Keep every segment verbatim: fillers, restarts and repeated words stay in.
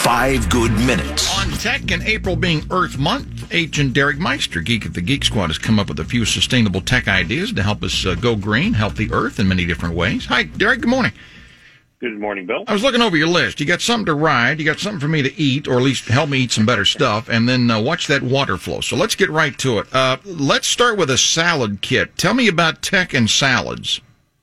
Five Good Minutes. On Tech and April being Earth Month, Agent Derek Meister, Geek of the Geek Squad, has come up with a few sustainable tech ideas to help us uh, go green, help the Earth in many different ways. Hi, Derek. Good morning. Good morning, Bill. I was looking over your list. You got something to ride, you got something for me to eat, or at least help me eat some better stuff, and then uh, watch that water flow. So let's get right to it. Uh, let's start with a salad kit. Tell me about tech and salads.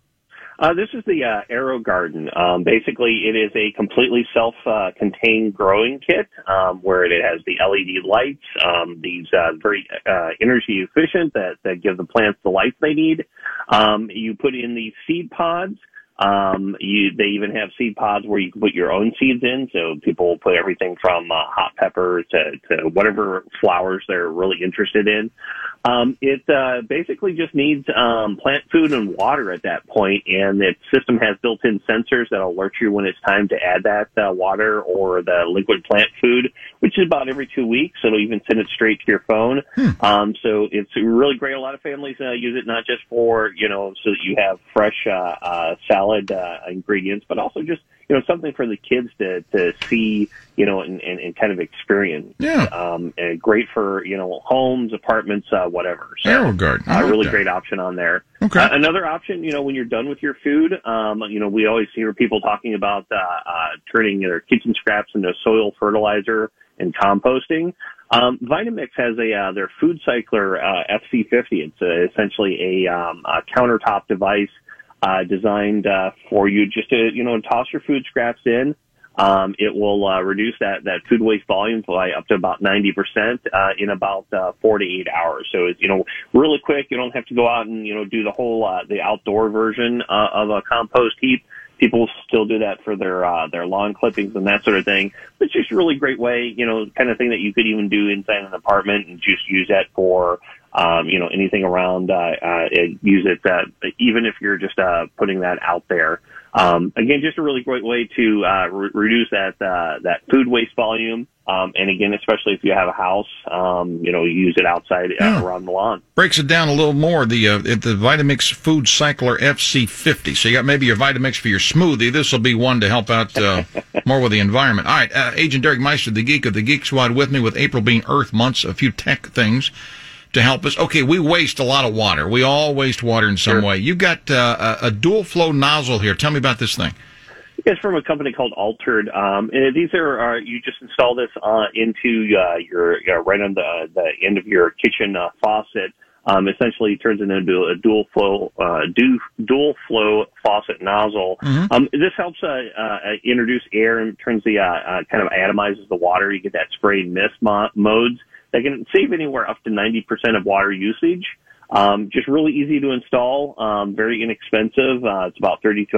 Uh, this is the uh, Aero Garden. Um, basically, it is a completely self-contained uh, growing kit um, where it has the L E D lights, um, these uh, very uh, energy efficient that, that give the plants the lights they need. Um, you put in these seed pods. Um, you, they even have seed pods where you can put your own seeds in. So people put everything from uh, hot pepper to, to whatever flowers they're really interested in. Um, it uh, basically just needs um, plant food and water at that point, and its system has built-in sensors that alert you when it's time to add that uh, water or the liquid plant food, which is about every two weeks. It'll even send it straight to your phone. Hmm. Um, so it's really great. A lot of families uh, use it not just for, you know, so that you have fresh uh, uh, salad uh, ingredients, but also just, you know, something for the kids to, to see, you know, and, and, and kind of experience. Yeah. Um, and great for, you know, homes, apartments, uh, whatever. So, Aero Garden. A uh, like really that. great option on there. Okay. Uh, another option, you know, when you're done with your food, um, you know, we always hear people talking about, uh, uh, turning their kitchen scraps into soil fertilizer and composting. Um, Vitamix has a, uh, their Food Cycler, uh, F C fifty. It's uh, essentially a, um, a countertop device Uh, designed uh, for you just to, you know, toss your food scraps in. Um, it will uh, reduce that, that food waste volume by up to about ninety percent uh, in about uh, four to eight hours. So it's, you know, really quick. You don't have to go out and, you know, do the whole, uh, the outdoor version uh, of a compost heap. People still do that for their, uh, their lawn clippings and that sort of thing. It's just a really great way, you know, kind of thing that you could even do inside an apartment and just use that for, um, you know, anything around, uh, uh, use it, uh, even if you're just, uh, putting that out there. Um, again, just a really great way to, uh, re- reduce that, uh, that food waste volume. Um, and again, especially if you have a house, um, you know, use it outside uh, yeah. around the lawn. Breaks it down a little more. The uh, the Vitamix Food Cycler F C fifty. So you got maybe your Vitamix for your smoothie. This will be one to help out uh, more with the environment. All right, uh, Agent Derek Meister, the Geek of the Geek Squad, with me with April being Earth Months. A few tech things to help us. Okay, we waste a lot of water. We all waste water in some sure. way. You've got uh, a, a dual flow nozzle here. Tell me about this thing. It's from a company called Altered. Um, and these are, uh, you just install this, uh, into, uh, your, uh, right on the, the end of your kitchen, uh, faucet. Um, essentially it turns it into a dual flow, uh, du- dual flow faucet nozzle. Mm-hmm. Um, this helps, uh, uh, introduce air and turns the, uh, uh, kind of atomizes the water. You get that spray and mist mo- modes that can save anywhere up to ninety percent of water usage. Um, just really easy to install, um, very inexpensive. Uh, it's about thirty-two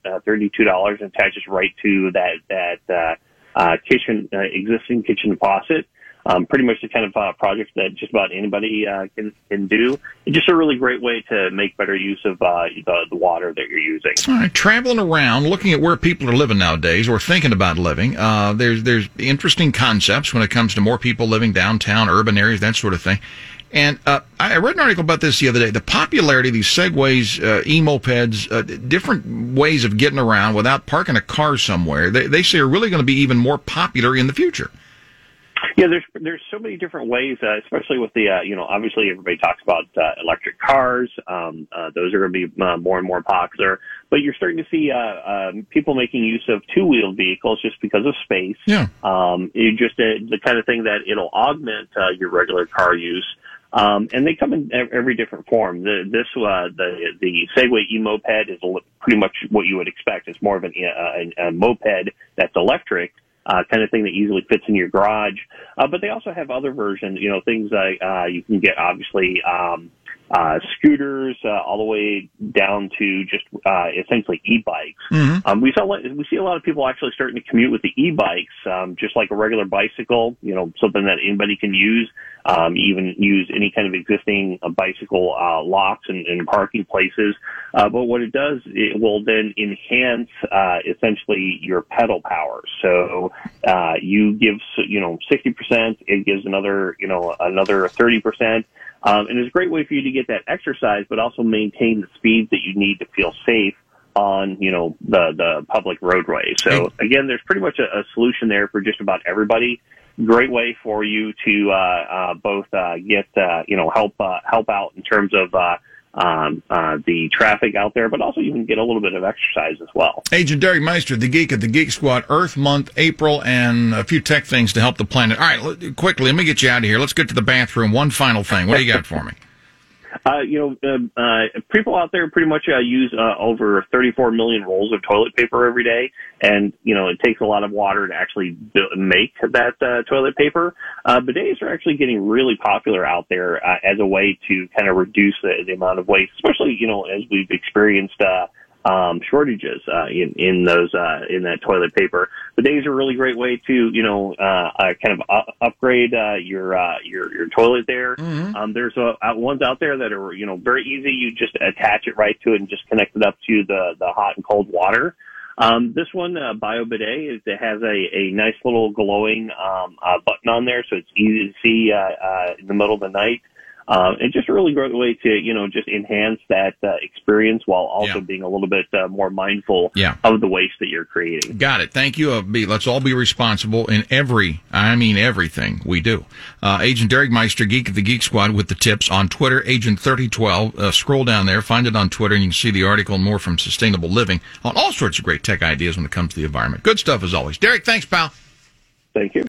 dollars and attaches right to that, that, uh, uh, kitchen, uh, existing kitchen faucet. Um, pretty much the kind of, uh, project that just about anybody, uh, can, can do. It's just a really great way to make better use of, uh, the, the water that you're using. All right, traveling around, looking at where people are living nowadays or thinking about living, uh, there's, there's interesting concepts when it comes to more people living downtown, urban areas, that sort of thing. And uh, I read an article about this the other day. The popularity of these Segways, uh, e-mopeds, uh, different ways of getting around without parking a car somewhere, they, they say are really going to be even more popular in the future. Yeah, there's there's so many different ways, uh, especially with the, uh, you know, obviously everybody talks about uh, electric cars. Um, uh, those are going to be uh, more and more popular. But you're starting to see uh, um, people making use of two-wheeled vehicles just because of space. Yeah. Um, you just uh, the kind of thing that it'll augment uh, your regular car use. Um, and they come in every different form. The, this, uh, the, the Segway e-moped is pretty much what you would expect. It's more of an, uh, a, a moped that's electric, uh, kind of thing that easily fits in your garage. Uh, but they also have other versions, you know, things like, uh, you can get obviously, um, uh, scooters, uh, all the way down to just, uh, essentially e-bikes. Mm-hmm. Um, we saw, we see a lot of people actually starting to commute with the e-bikes, um, just like a regular bicycle, you know, something that anybody can use. Um, even use any kind of existing uh, bicycle, uh, locks and, and parking places. Uh, but what it does, it will then enhance, uh, essentially your pedal power. So, uh, you give, you know, sixty percent, it gives another, you know, another thirty percent. Um, and it's a great way for you to get that exercise, but also maintain the speeds that you need to feel safe on, you know, the, the public roadway. So again, there's pretty much a, a solution there for just about everybody. Great way for you to, uh, uh, both, uh, get, uh, you know, help, uh, help out in terms of, uh, um, uh, the traffic out there, but also you can get a little bit of exercise as well. Agent Derek Meister, the geek at the Geek Squad, Earth Month, April, and a few tech things to help the planet. All right, l- quickly, let me get you out of here. Let's get to the bathroom. One final thing. What do you got for me? Uh, you know, uh, uh, people out there pretty much uh, use uh, over thirty-four million rolls of toilet paper every day, and you know it takes a lot of water to actually build, make that uh, toilet paper. Uh, bidets are actually getting really popular out there uh, as a way to kind of reduce the, the amount of waste, especially you know as we've experienced uh, um, shortages uh, in in those uh, in that toilet paper. Bidets are a really great way to you know uh, uh, kind of up- upgrade uh, your uh, your your toilet there. Mm-hmm. Um, there's uh, ones out there that are you know very easy. You just attach it right to it and just connect it up to the the hot and cold water. Um, this one, uh, BioBidet, is, it has a, a nice little glowing um, uh, button on there, so it's easy to see uh, uh, in the middle of the night. Um, and just a really great way to, you know, just enhance that uh, experience while also yeah. being a little bit uh, more mindful yeah. of the waste that you're creating. Got it. Thank you. Uh, be, let's all be responsible in every, I mean everything we do. Uh, Agent Derek Meister, Geek of the Geek Squad, with the tips on Twitter, Agent thirty twelve. Uh, scroll down there, find it on Twitter, and you can see the article and more from Sustainable Living on all sorts of great tech ideas when it comes to the environment. Good stuff as always. Derek, thanks, pal. Thank you.